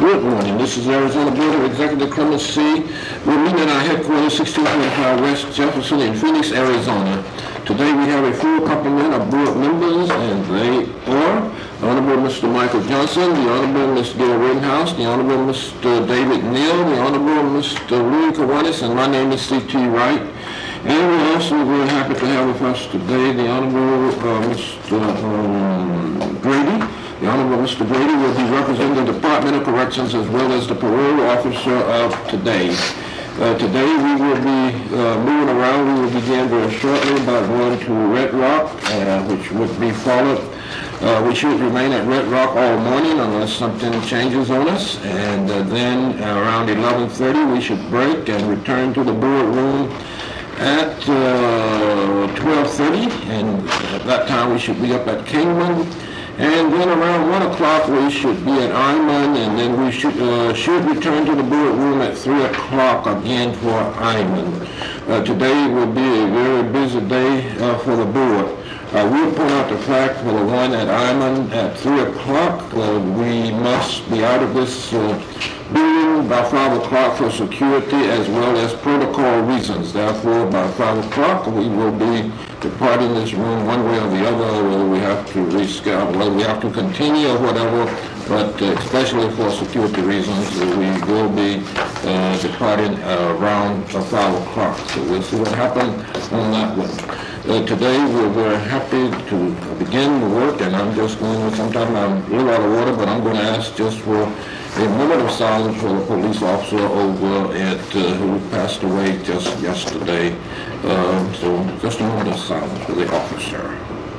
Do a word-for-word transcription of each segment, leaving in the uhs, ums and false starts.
Good morning. This is Arizona Board of Executive Clemency. We're meeting at our headquarters, sixteen twenty-five West Jefferson in Phoenix, Arizona. Today we have a full complement of board members, and they are the Honorable Mister Michael Johnson, the Honorable Mister Gail Rittenhouse, the Honorable Mister David Neal, the Honorable Mister Louis Kiwanis, and my name is C T Wright. And we're also very happy to have with us today the Honorable uh, Mister Um, Grady. The Honorable Mister Grady will be representing the Department of Corrections as well as the parole officer of today. Uh, today we will be uh, moving around. We will begin very shortly by going to Red Rock, uh, which would be followed. Uh, we should remain at Red Rock all morning unless something changes on us. And uh, then uh, around eleven thirty we should break and return to the boardroom at uh, twelve thirty. And at that time we should be up at Kingman. And then around one o'clock we should be at Iman, and then we should uh, should return to the boardroom at three o'clock again for Iman. Uh, today will be a very busy day uh, for the board. Uh, we'll point out the fact for the one at Iman at three o'clock. Uh, we must be out of this uh, building by five o'clock for security as well as protocol reasons. Therefore, by five o'clock we will be departing this room one way or the other, whether we have to reschedule, whether we have to continue or whatever, but uh, especially for security reasons, uh, we will be uh, departing uh, around uh, five o'clock. So we'll see what happens on that one. Uh, today we're very happy to begin the work, and I'm just going to, sometimes I'm a little out of order, but I'm going to ask just for a moment of silence for the police officer over at, uh, who passed away just yesterday. Uh, so just a moment of silence for the officer.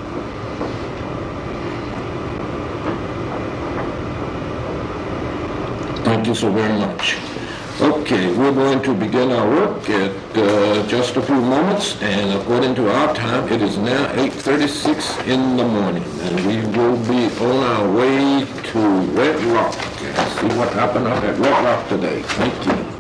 Thank you so very much. Okay, we're going to begin our work at uh, just a few moments, and according to our time, it is now eight thirty-six in the morning, and we will be on our way to Red Rock and see what happened up at Red Rock today. Thank you.